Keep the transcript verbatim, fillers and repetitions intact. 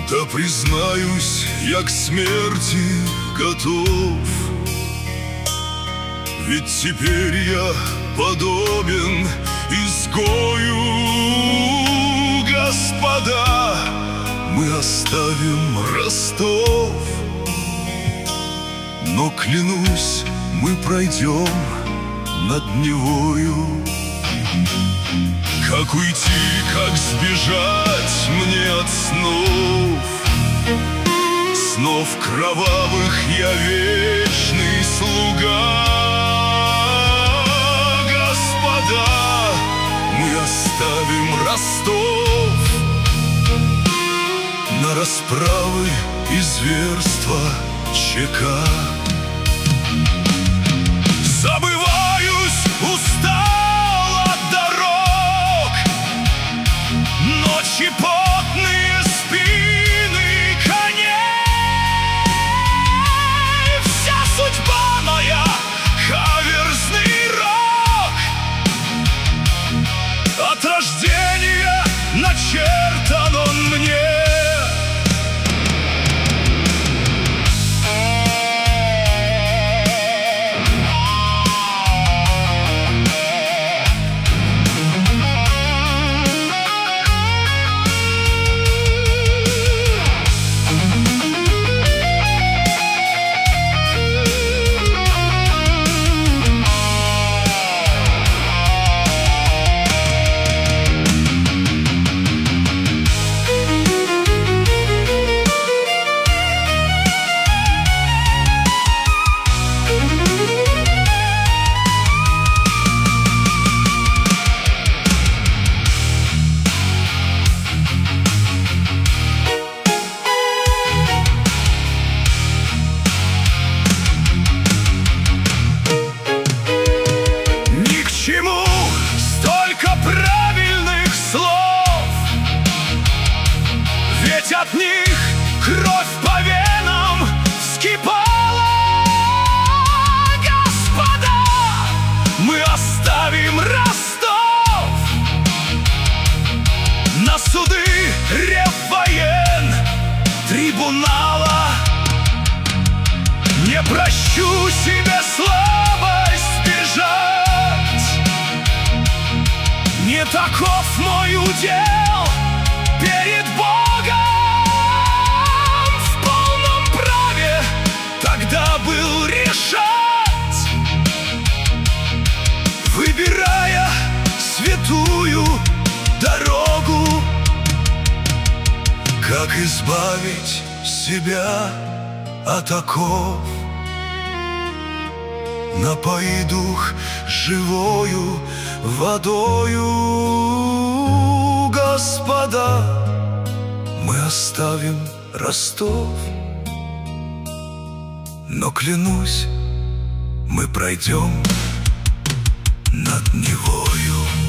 Да признаюсь, я к смерти готов, ведь теперь я подобен изгою. Господа, мы оставим Ростов, но, клянусь, мы пройдем над Невою. Как уйти, как сбежать мне от снов, снов кровавых я вечный слуга. Господа, мы оставим Ростов, на расправы и зверства ЧК. Забываюсь, устал от дорог, ночи потные, спины коней. Вся судьба моя — каверзный рок, от рождения начертан он мне. Ведь от них кровь по венам вскипала. Господа, мы оставим Ростов, на суды реввоен трибунала. Не прощу себе слабость бежать, не таков мой удел перед Богом. В полном праве тогда был решать, выбирая святую дорогу. Как избавить себя от оков? Напои дух живою водою. Господа, мы оставим Ростов, но, клянусь, мы пройдем над Невою.